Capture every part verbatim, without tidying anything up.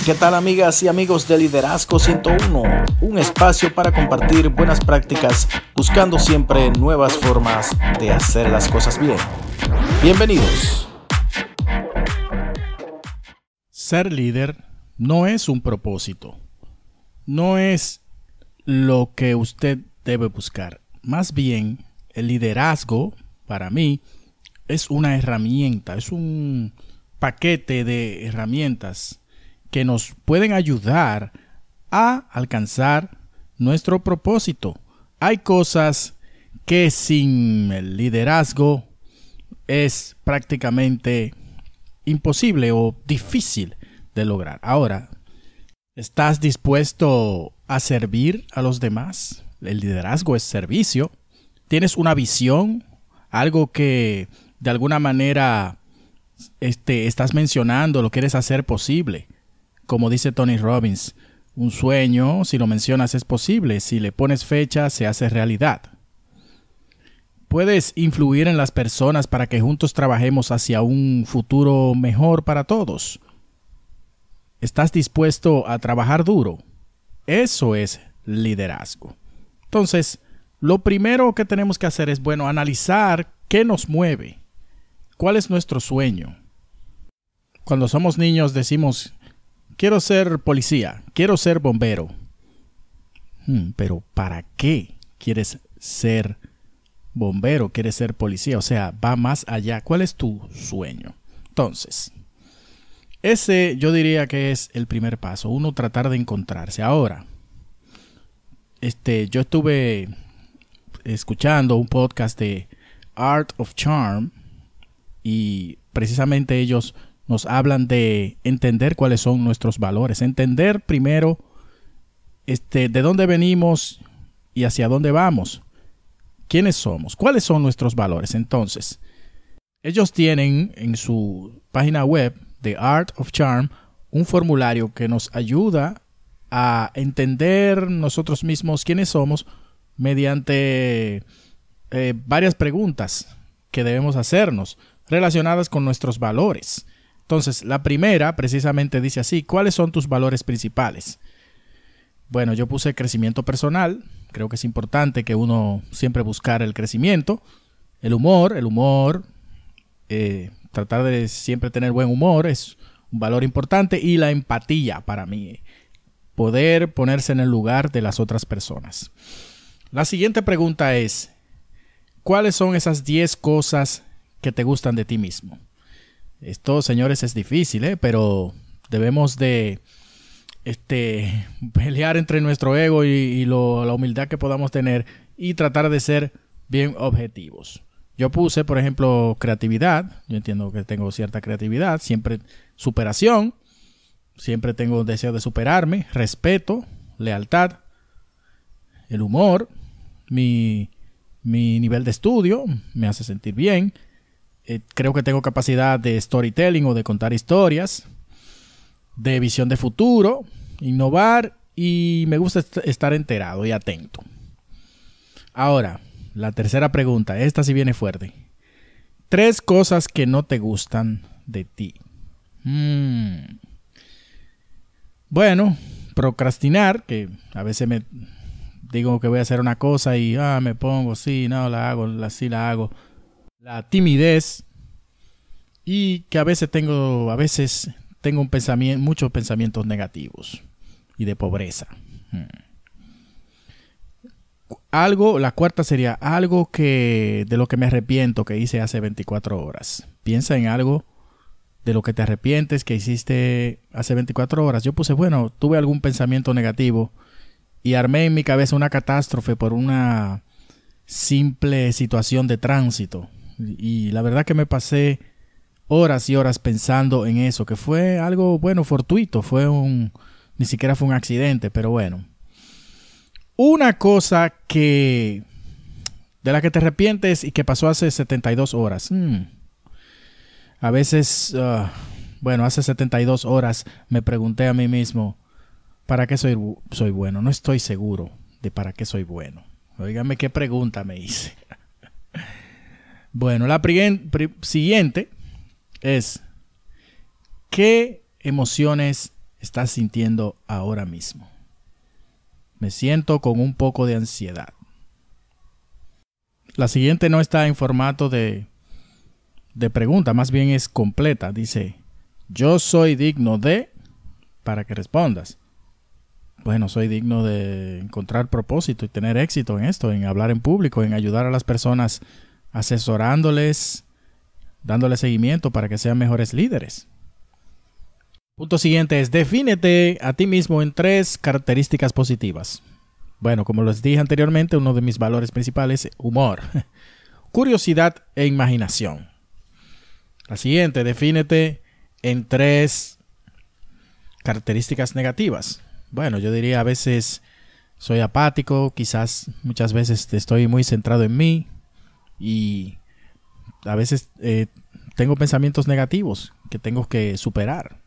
¿Qué tal, amigas y amigos de Liderazgo ciento uno? Un espacio para compartir buenas prácticas, buscando siempre nuevas formas de hacer las cosas bien. Bienvenidos. Ser líder no es un propósito, no es lo que usted debe buscar. Más bien, el liderazgo, para mí, es una herramienta, es un paquete de herramientas que nos pueden ayudar a alcanzar nuestro propósito. Hay cosas que sin el liderazgo es prácticamente imposible o difícil de lograr. Ahora, ¿estás dispuesto a servir a los demás? El liderazgo es servicio. ¿Tienes una visión? Algo que de alguna manera este, estás mencionando, lo quieres hacer posible. Como dice Tony Robbins, un sueño, si lo mencionas, es posible. Si le pones fecha, se hace realidad. Puedes influir en las personas para que juntos trabajemos hacia un futuro mejor para todos. ¿Estás dispuesto a trabajar duro? Eso es liderazgo. Entonces, lo primero que tenemos que hacer es, bueno, analizar qué nos mueve. ¿Cuál es nuestro sueño? Cuando somos niños decimos, quiero ser policía, quiero ser bombero. Hmm, pero ¿para qué quieres ser bombero, quieres ser policía? O sea, va más allá. ¿Cuál es tu sueño? Entonces, ese yo diría que es el primer paso. Uno, tratar de encontrarse. Ahora, este, yo estuve escuchando un podcast de Art of Charm y precisamente ellos nos hablan de entender cuáles son nuestros valores. Entender primero este, de dónde venimos y hacia dónde vamos. ¿Quiénes somos? ¿Cuáles son nuestros valores? Entonces, ellos tienen en su página web de Art of Charm un formulario que nos ayuda a entender nosotros mismos quiénes somos mediante eh, varias preguntas que debemos hacernos relacionadas con nuestros valores. Entonces, la primera precisamente dice así: ¿cuáles son tus valores principales? Bueno, yo puse crecimiento personal. Creo que es importante que uno siempre buscar el crecimiento. El humor, el humor, eh, tratar de siempre tener buen humor es un valor importante. Y la empatía para mí, poder ponerse en el lugar de las otras personas. La siguiente pregunta es, ¿cuáles son esas diez cosas que te gustan de ti mismo? Esto, señores, es difícil, ¿eh? Pero debemos de este, pelear entre nuestro ego y, y lo, la humildad que podamos tener y tratar de ser bien objetivos. Yo puse, por ejemplo, creatividad. Yo entiendo que tengo cierta creatividad. Siempre superación. Siempre tengo un deseo de superarme. Respeto, lealtad, el humor, mi, mi nivel de estudio me hace sentir bien. Eh, creo que tengo capacidad de storytelling o de contar historias, de visión de futuro, innovar y me gusta est- estar enterado y atento. Ahora, la tercera pregunta, esta sí viene fuerte. Tres cosas que no te gustan de ti. Hmm. Bueno, procrastinar, que a veces me digo que voy a hacer una cosa y ah, me pongo, sí, no, la hago, la, sí la hago. La timidez y que a veces tengo, a veces tengo un pensamiento, muchos pensamientos negativos y de pobreza. Hmm. Algo, la cuarta sería algo que de lo que me arrepiento que hice hace veinticuatro horas. Piensa en algo de lo que te arrepientes que hiciste hace veinticuatro horas. Yo puse, bueno, tuve algún pensamiento negativo y armé en mi cabeza una catástrofe por una simple situación de tránsito. Y la verdad que me pasé horas y horas pensando en eso, que fue algo, bueno, fortuito, fue un, ni siquiera fue un accidente, pero bueno. Una cosa que, de la que te arrepientes y que pasó hace setenta y dos horas. Hmm. A veces, uh, bueno, hace setenta y dos horas me pregunté a mí mismo, ¿para qué soy, soy bueno? No estoy seguro de para qué soy bueno. Óigame qué pregunta me hice. Bueno, la pri- pri- siguiente es, ¿qué emociones estás sintiendo ahora mismo? Me siento con un poco de ansiedad. La siguiente no está en formato de, de pregunta, más bien es completa. Dice, yo soy digno de, para que respondas. Bueno, soy digno de encontrar propósito y tener éxito en esto, en hablar en público, en ayudar a las personas, asesorándoles, dándoles seguimiento para que sean mejores líderes. Punto siguiente es, defínete a ti mismo en tres características positivas. Bueno, como les dije anteriormente, uno de mis valores principales es humor, curiosidad e imaginación. La siguiente, defínete en tres características negativas. Bueno, yo diría a veces soy apático, quizás muchas veces estoy muy centrado en mí y a veces eh, tengo pensamientos negativos que tengo que superar.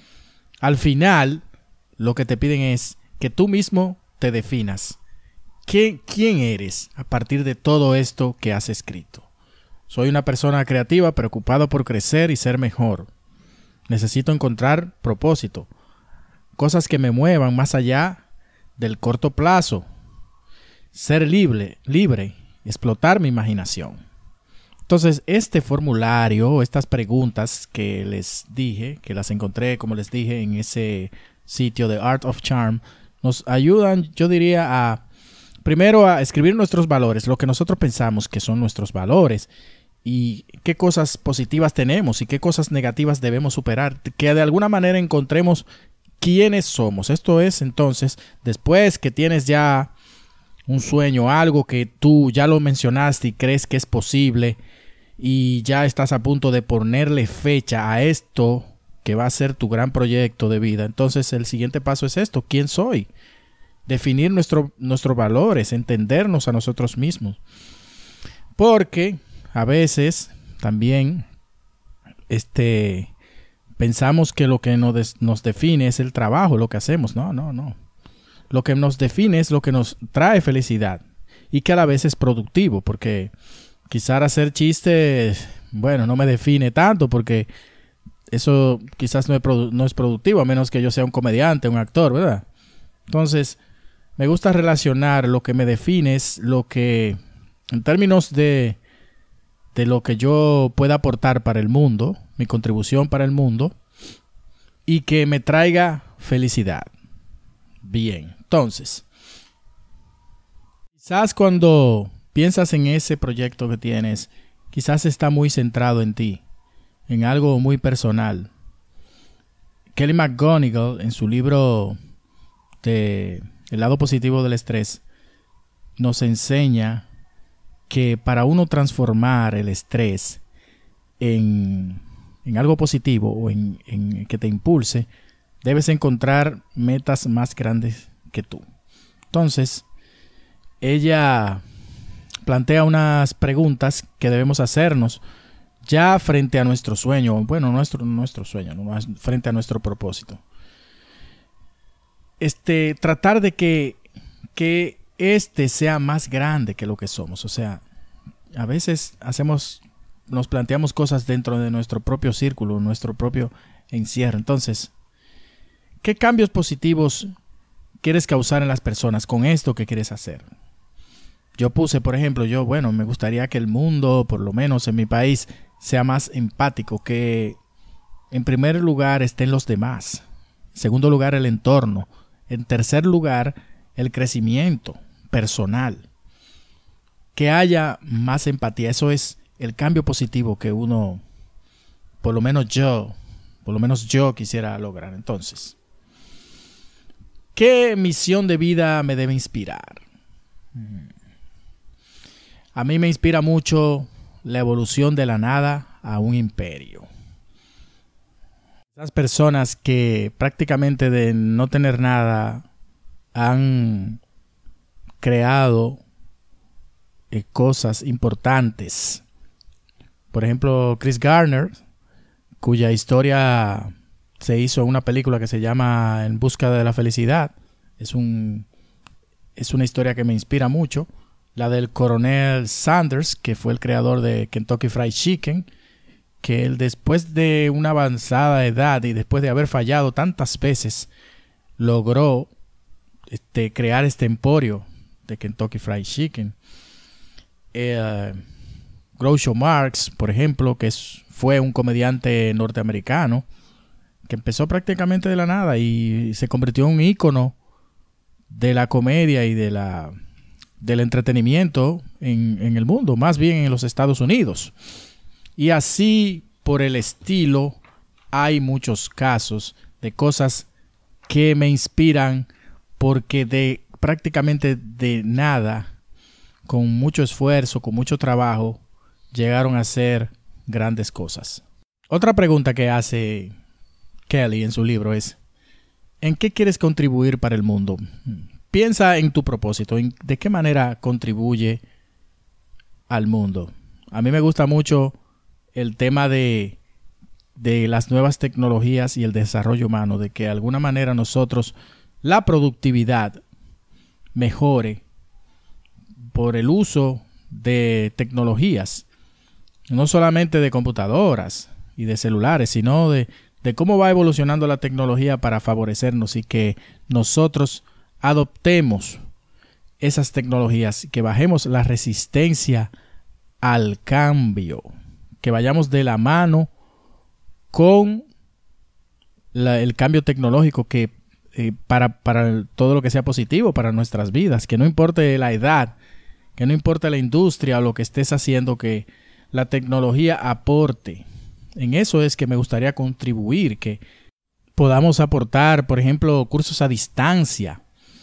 Al final, lo que te piden es que tú mismo te definas. ¿Qué, ¿Quién eres a partir de todo esto que has escrito? Soy una persona creativa, preocupada por crecer y ser mejor. Necesito encontrar propósito, cosas que me muevan más allá del corto plazo. Ser libre, libre, explotar mi imaginación. Entonces, este formulario, estas preguntas que les dije, que las encontré, como les dije, en ese sitio de Art of Charm, nos ayudan, yo diría, a primero a escribir nuestros valores, lo que nosotros pensamos que son nuestros valores y qué cosas positivas tenemos y qué cosas negativas debemos superar, que de alguna manera encontremos quiénes somos. Esto es, entonces, después que tienes ya un sueño, algo que tú ya lo mencionaste y crees que es posible y ya estás a punto de ponerle fecha a esto que va a ser tu gran proyecto de vida. Entonces el siguiente paso es esto, ¿quién soy? Definir nuestro, nuestros valores, entendernos a nosotros mismos. Porque a veces también este, pensamos que lo que nos, nos define es el trabajo, lo que hacemos. No, no, no. Lo que nos define es lo que nos trae felicidad y que a la vez es productivo, porque quizás hacer chistes, bueno, no me define tanto porque eso quizás no es, produ- no es productivo, a menos que yo sea un comediante, un actor, ¿verdad? Entonces, me gusta relacionar lo que me define es lo que, en términos de, de lo que yo pueda aportar para el mundo, mi contribución para el mundo, y que me traiga felicidad. Bien, entonces, quizás cuando piensas en ese proyecto que tienes, quizás está muy centrado en ti, en algo muy personal. Kelly McGonigal, en su libro de El lado positivo del estrés, nos enseña que para uno transformar el estrés en, en algo positivo o en, en que te impulse, debes encontrar metas más grandes que tú. Entonces, ella plantea unas preguntas que debemos hacernos ya frente a nuestro sueño, bueno, nuestro, nuestro sueño, ¿no? Frente a nuestro propósito. Este, tratar de que, que este sea más grande que lo que somos. O sea, a veces hacemos, nos planteamos cosas dentro de nuestro propio círculo, nuestro propio encierro. Entonces, ¿qué cambios positivos quieres causar en las personas con esto que quieres hacer? Yo puse, por ejemplo, yo, bueno, me gustaría que el mundo, por lo menos en mi país, sea más empático, que en primer lugar estén los demás, en segundo lugar el entorno, en tercer lugar el crecimiento personal, que haya más empatía. Eso es el cambio positivo que uno, por lo menos yo, por lo menos yo quisiera lograr. Entonces, ¿qué misión de vida me debe inspirar? A mí me inspira mucho la evolución de la nada a un imperio. Esas personas que prácticamente de no tener nada han creado eh, cosas importantes. Por ejemplo, Chris Gardner, cuya historia se hizo en una película que se llama En busca de la felicidad. Es un, es una historia que me inspira mucho. La del coronel Sanders, que fue el creador de Kentucky Fried Chicken, que él, después de una avanzada edad y después de haber fallado tantas veces, logró este, crear este emporio de Kentucky Fried Chicken. Eh, Groucho Marx, por ejemplo, que es, fue un comediante norteamericano que empezó prácticamente de la nada y se convirtió en un ícono de la comedia y de la, del entretenimiento en, en el mundo, más bien en los Estados Unidos. Y así por el estilo hay muchos casos de cosas que me inspiran porque de prácticamente de nada, con mucho esfuerzo, con mucho trabajo, llegaron a ser grandes cosas. Otra pregunta que hace Kelly en su libro es: ¿en qué quieres contribuir para el mundo? Piensa en tu propósito, en de qué manera contribuye al mundo. A mí me gusta mucho el tema de, de las nuevas tecnologías y el desarrollo humano, de que de alguna manera nosotros, la productividad mejore por el uso de tecnologías, no solamente de computadoras y de celulares, sino de, de cómo va evolucionando la tecnología para favorecernos y que nosotros adoptemos esas tecnologías, que bajemos la resistencia al cambio, que vayamos de la mano con la, el cambio tecnológico, que eh, para, para el, todo lo que sea positivo para nuestras vidas, que no importe la edad, que no importe la industria o lo que estés haciendo, que la tecnología aporte. En eso es que me gustaría contribuir, que podamos aportar, por ejemplo, cursos a distancia,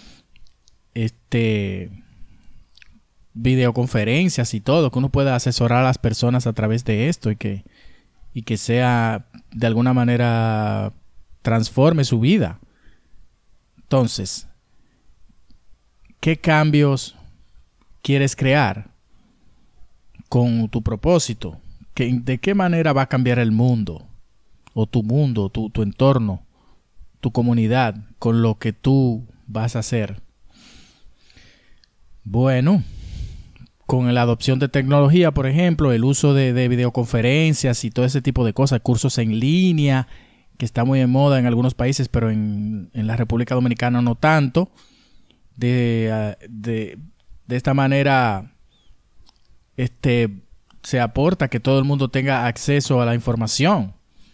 este, videoconferencias y todo, que uno pueda asesorar a las personas a través de esto y que, y que sea de alguna manera transforme su vida. Entonces, ¿qué cambios quieres crear con tu propósito? ¿De qué manera va a cambiar el mundo o tu mundo, tu, tu entorno, tu comunidad con lo que tú vas a hacer? Bueno, con la adopción de tecnología, por ejemplo, el uso de, de videoconferencias y todo ese tipo de cosas, cursos en línea, que está muy en moda en algunos países, pero en, en la República Dominicana no tanto. De, de, de esta manera este, se aporta que todo el mundo tenga acceso a la información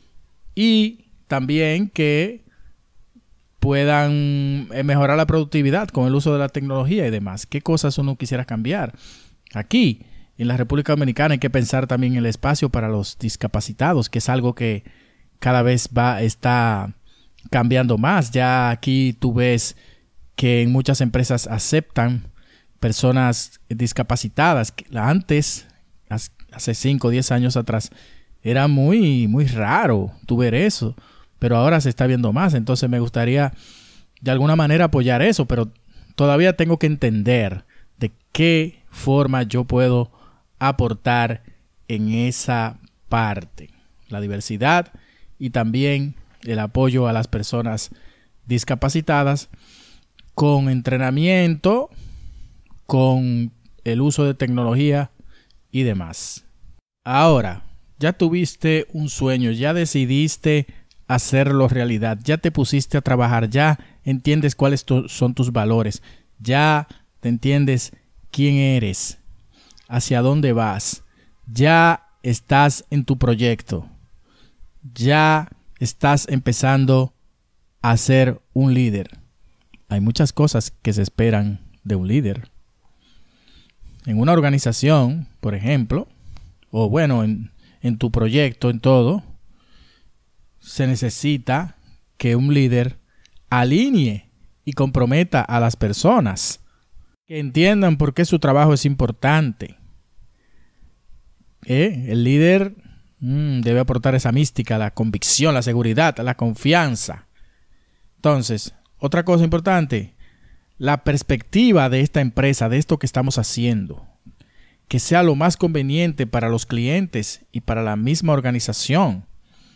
y también que puedan mejorar la productividad con el uso de la tecnología y demás. ¿Qué cosas uno quisiera cambiar? Aquí, en la República Dominicana, hay que pensar también en el espacio para los discapacitados, que es algo que cada vez va, está cambiando más. Ya aquí tú ves que en muchas empresas aceptan personas discapacitadas. Antes, hace cinco o diez años atrás, era muy, muy raro tú ver eso, pero ahora se está viendo más. Entonces me gustaría de alguna manera apoyar eso, pero todavía tengo que entender de qué forma yo puedo aportar en esa parte. La diversidad y también el apoyo a las personas discapacitadas con entrenamiento, con el uso de tecnología y demás. Ahora, ya tuviste un sueño, ya decidiste hacerlo realidad, ya te pusiste a trabajar, ya entiendes cuáles tu, son tus valores, ya te entiendes quién eres, hacia dónde vas, ya estás en tu proyecto, ya estás empezando a ser un líder. Hay muchas cosas que se esperan de un líder. En una organización, por ejemplo, o bueno, en, en tu proyecto, en todo, se necesita que un líder alinee y comprometa a las personas, que entiendan por qué su trabajo es importante. ¿Eh? El líder mmm, debe aportar esa mística, la convicción, la seguridad, la confianza. Entonces, otra cosa importante, la perspectiva de esta empresa, de esto que estamos haciendo, que sea lo más conveniente para los clientes y para la misma organización.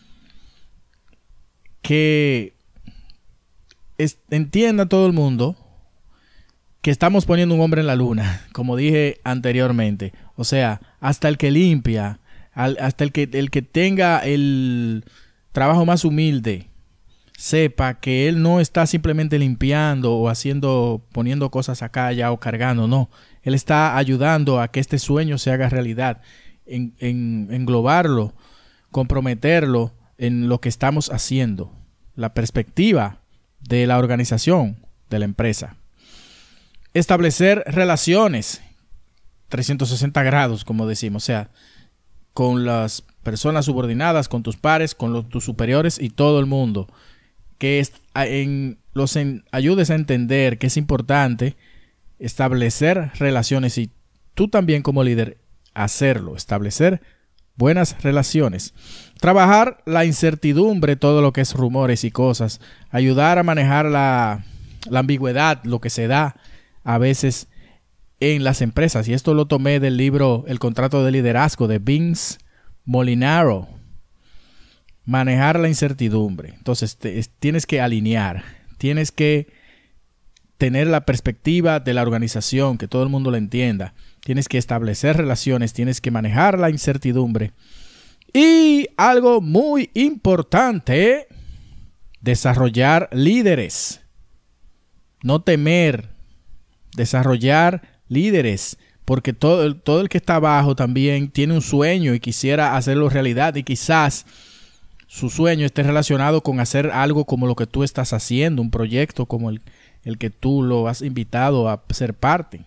Que es, entienda todo el mundo que estamos poniendo un hombre en la luna, como dije anteriormente. O sea, hasta el que limpia, Al, hasta el que, el que tenga el trabajo más humilde sepa que él no está simplemente limpiando o haciendo, poniendo cosas acá, allá o cargando, no. Él está ayudando a que este sueño se haga realidad, en, en, englobarlo, comprometerlo en lo que estamos haciendo, la perspectiva de la organización, de la empresa. Establecer relaciones trescientos sesenta grados, como decimos, o sea, con las personas subordinadas, con tus pares, con los, tus superiores y todo el mundo. Que es, en, los en, ayudes a entender que es importante establecer relaciones y tú también como líder hacerlo, establecer buenas relaciones. Trabajar la incertidumbre, todo lo que es rumores y cosas. Ayudar a manejar la, la ambigüedad, lo que se da a veces en las empresas. Y esto lo tomé del libro El contrato de liderazgo de Vince Molinaro. Manejar la incertidumbre. Entonces te, es, tienes que alinear, tienes que tener la perspectiva de la organización, que todo el mundo la entienda. Tienes que establecer relaciones, tienes que manejar la incertidumbre. Y algo muy importante, desarrollar líderes. No temer, desarrollar líderes. Porque todo, todo el que está abajo también tiene un sueño y quisiera hacerlo realidad. Y quizás su sueño esté relacionado con hacer algo como lo que tú estás haciendo, un proyecto como el, el que tú lo has invitado a ser parte.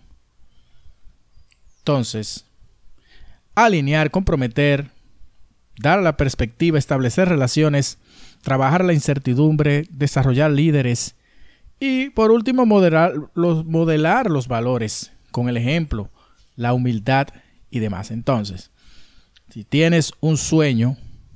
Entonces, alinear, comprometer, dar la perspectiva, establecer relaciones, trabajar la incertidumbre, desarrollar líderes y, por último, modelar los, modelar los valores con el ejemplo, la humildad y demás. Entonces, si tienes un sueño,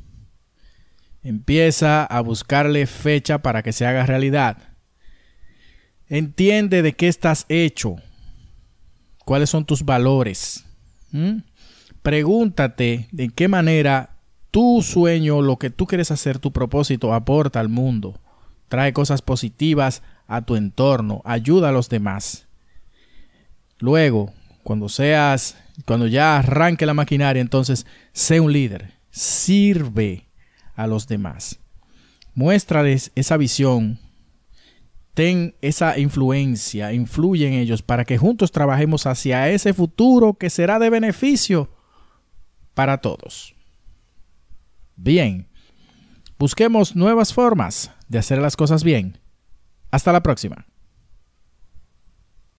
empieza a buscarle fecha para que se haga realidad. Entiende de qué estás hecho. ¿Cuáles son tus valores? ¿Mm? Pregúntate de qué manera tu sueño, lo que tú quieres hacer, tu propósito, aporta al mundo. Trae cosas positivas a tu entorno. Ayuda a los demás. Luego, cuando seas, cuando ya arranque la maquinaria, entonces sé un líder. Sirve a los demás. Muéstrales esa visión. Ten esa influencia, influye en ellos para que juntos trabajemos hacia ese futuro que será de beneficio para todos. Bien, busquemos nuevas formas de hacer las cosas bien. Hasta la próxima.